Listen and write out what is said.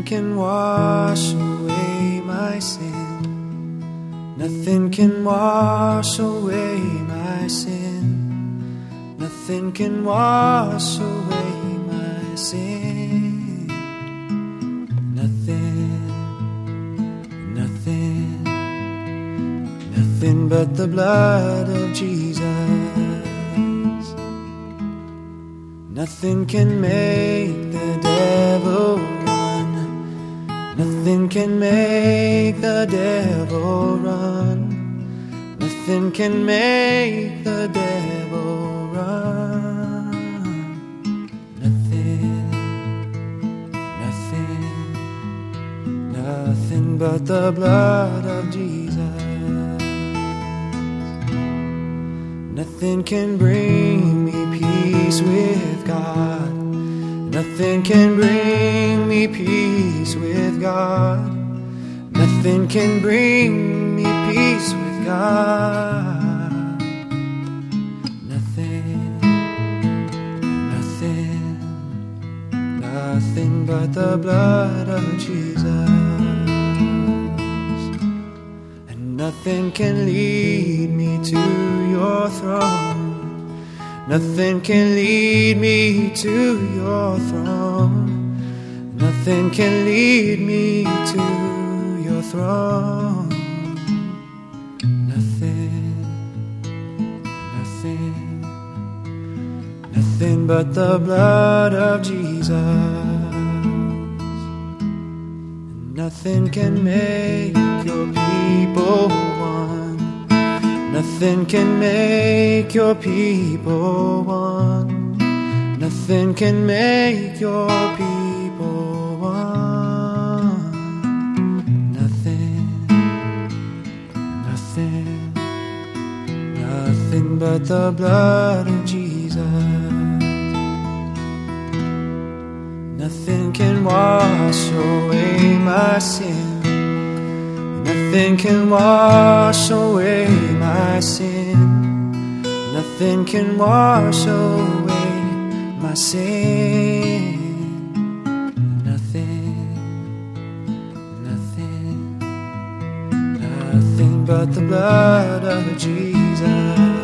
can wash away my sin. Nothing can wash away my sin. Nothing can wash away my sin. Nothing, nothing, nothing but the blood of Jesus. Nothing can make the devil run. Nothing can make the devil run. Nothing can make the devil run. Nothing, nothing, nothing but the blood of Jesus. Nothing can bring me peace with God. Nothing can bring me peace with God. Nothing can bring me peace with God. Nothing, nothing, nothing but the blood of Jesus. And nothing can lead me to your throne. Nothing can lead me to your throne. Nothing can lead me to your throne. Nothing, nothing, nothing but the blood of Jesus. And nothing can make your people one. Nothing can make your people one. Nothing can make your people one. Nothing, nothing, nothing but the blood of Jesus. Nothing can wash away my sin. Nothing can wash away my sin. Nothing can wash away my sin. Nothing, nothing, nothing but the blood of Jesus.